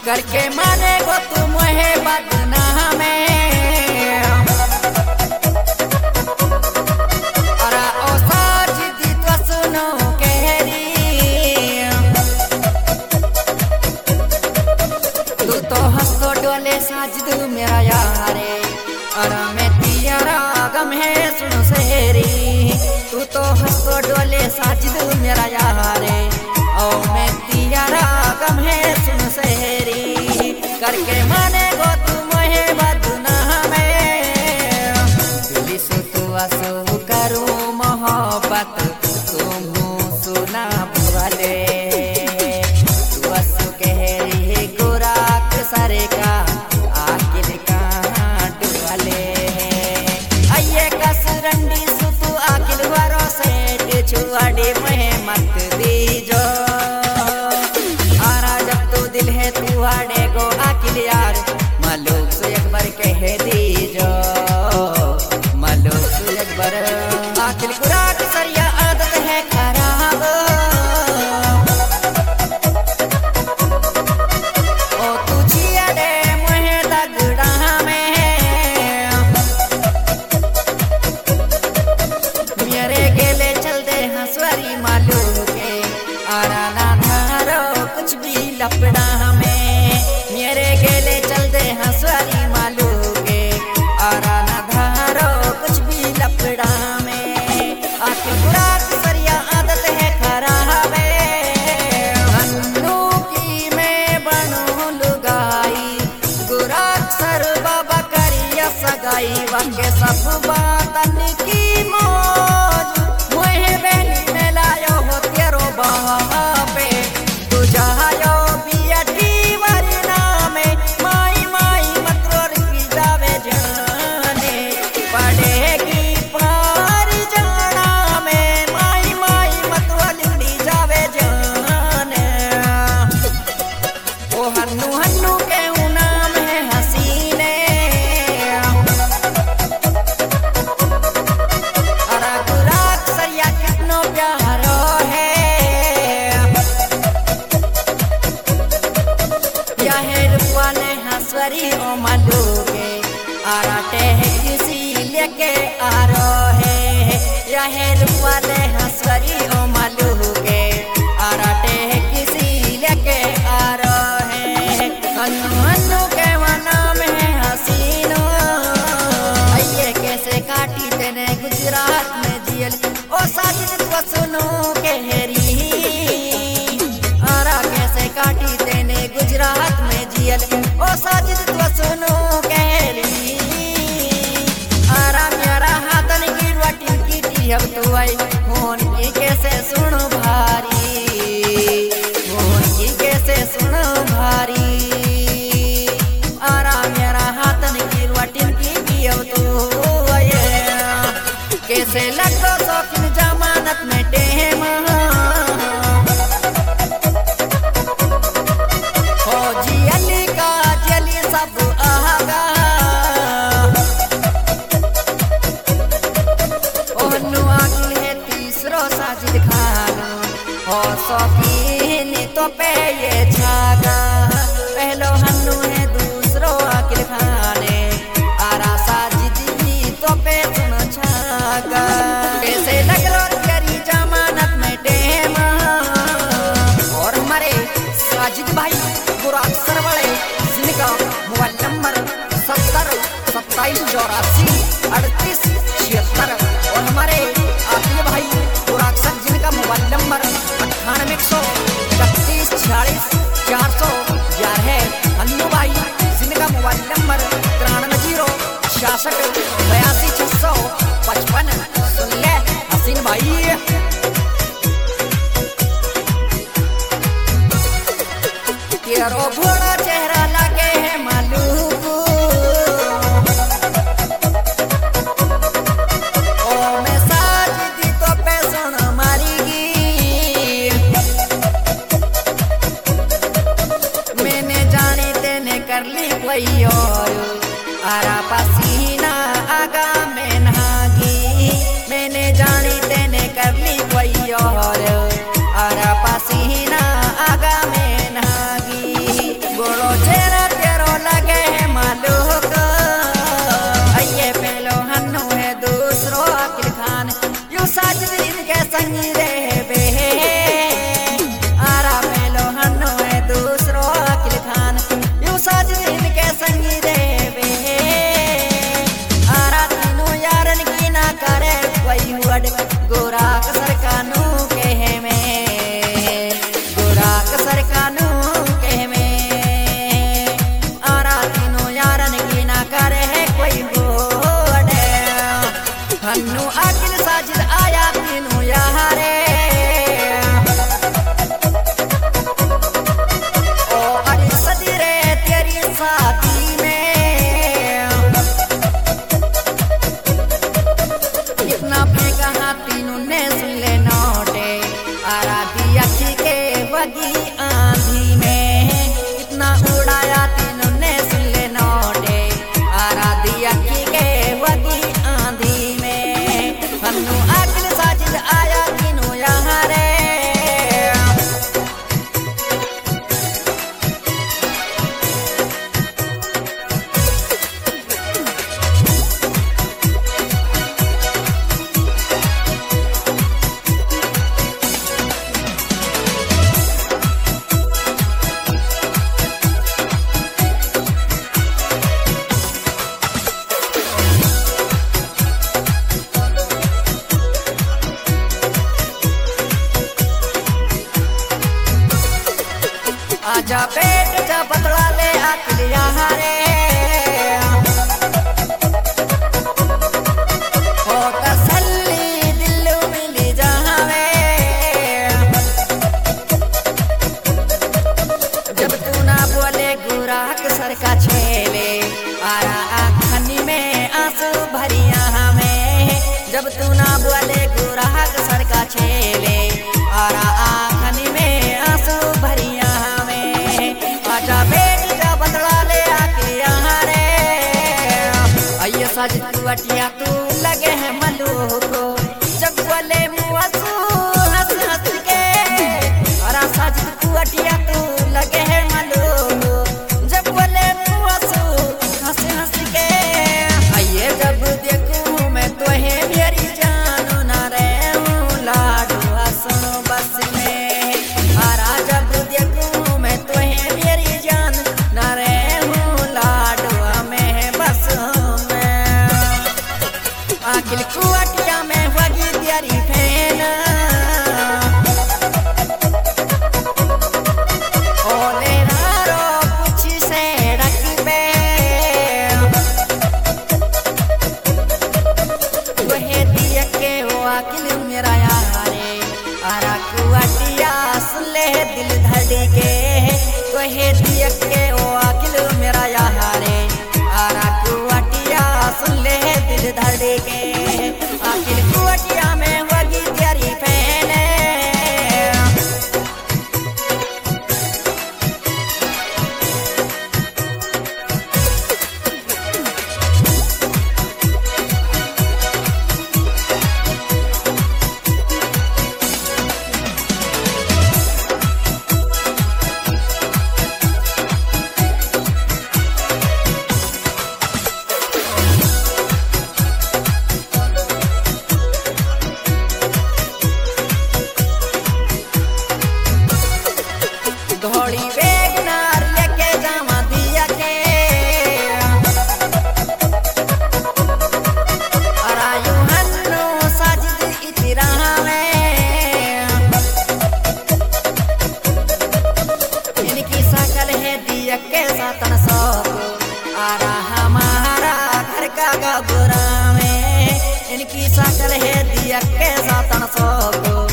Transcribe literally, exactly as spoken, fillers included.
करके माने गो तुम है बदनाम अरा ओ साजिदी तो सुनो कहरी तू तो हंसो डोले साजिद मेरा यारे अरा मैं तेरा गम है सुनो सहरी तू तो हंसो डोले साजिद मेरा यारे ओ मैं तेरा गम है सुनो सहरी करके माने गो तुम है बदनाम दिल से तू आंसू करूं मोहब्बत तुम सुना भले तू आंसू कहरी गुराक सरे का आकिल का डुबले आये कसरंडी सु तू आकिल वरो से छुआड़े में मत दीजो आरा जब तू दिल है तू आड़े गो आकिल यार मालूक से एक बार कह दीजो मालूक से एक बार आकिल गुराक सरिया आदत है खराब ओ तू छियाड़े मुहे दगड़ा में मेरे गेले चल दे हंसवारी मालूक के आरा ना धारो कुछ भी लपड़ा में मेरे गेले चल दे हंसवारी मालूक के आरा ना धारो कुछ भी लपड़ा में आखिर गुराक सरिया आदत है खराब हन्नू की मैं बनूं लुगाई गुराक सर बाबा करिया सगाई वाके सब बातन की मौज मुहे बहनी में लायो हो तेरो बापे तू जायो पिया दीवारी नामे माई माई मतरोर की जावे जाने पड़ेगी पार जाना में माई माई मतरोर की जावे जाने ओ हन्नू हन्नू के नाम है हसीने अरा गुराक सरिया कितनो प्यारो है या है रूपाले हंसवरी ओ मालूके आरा टेह किसी लेके आरो है या है रूपाले हंसवरी ओ मालूके आरा टेह किसी लेके आरो है हन्नू हन्नू के नाम है हसीनो आइए कैसे काटी तेने गुजरात में जियल ओ साजिद तो सुनो कहरी आरा कैसे काटी तेने गुजरात में जियल ओ साजिद तो सुनो कहरी आरा मेरा हाथन की रोटी की टीहब तू आई मोहन की कैसे सुनो भारी मोहन की कैसे सुनो भारी आरा मेरा हाथन की रोटी की टीहब तू आए कैसे लगो शौकीन जमानत में टेम हो जी अली का जली सब आगा ओ हन्नू आकिल है तीसरो साजिद खाना हो शौकीन तो पे ये छागा पहलो हन्नू है दूसरो आकिल खाने आरा साजिद भी तो पे सुनो छागा कैसे लगलो तेरी जमानत में टेम और हमारे साजिद भाई गुराक सर वाले जिनका मोबाइल नंबर सत्तर सत्ताईस चौरासी अड़तीस छिहत्तर और हमारे आतिफ भाई गुराक सर जिनका मोबाइल नंबर अट्ठानवे एक सौ इकतीस छियालीस चार सौ ग्यारह हन्नू भाई जिनका मोबाइल नंबर तिरानवे जीरो छियासठ बयासी छह सौ पचपन सुन ले हसीन भाई तेरो घोड़ा चेहरा लगे है मालूक ओ मैं साजिदी तो पे सुन मारीगी मैंने जानी तेने कर ली कोई और आरा पसीना आगा में नहागी मैंने जानी तेने कर ली कोई और आरा पसीना आगा में नहागी गोड़ो आजा पेट जा बतला ले आकिल यहाँ रे हो तसल्ली दिल मिली जावे जब तू ना बोले गुराक सर का छेले आरा आखनी में आंसू भरिया हमें जब तू ना बोले गुराक सर का छेले आरा आखनी में आंसू भरिया हमें आजा बेटी का बदला ले आके यहाँ रे आइए साज तू अटिया तू लगे है मलू को जब बोले मुआ तू हंस हंस के आरा साज तू अटिया तू लगे है मलू जब बोले मुआ तू हंस हंस के आइए जब देखूं मैं तो है मेरी जानू ना रे लाडू हंसो बस में आरा जब देखूं मैं तो है मेरी जान ना रे लाडू में बस में आखिल कुआटिया में होगी तेरी फैन ओले नारो कुछ से रखबे वहे दिया के वो आखिल मेरा यारे आरा कुआटिया सुन ले दिल धड़के वहे दिया के वो आखिल मेरा यारे आरा कुआटिया सुन ले दिल धड़के आखिल कुआटिया में होगी तेरी फैन घोड़ी वेगनार लेके जावा दिया के अरायु हन्नो साजिद इतरा में इनकी शकल है दिया के सातन सौ आरा हमारा घर का गबरा में इनकी शकल है दिया के सातन सौ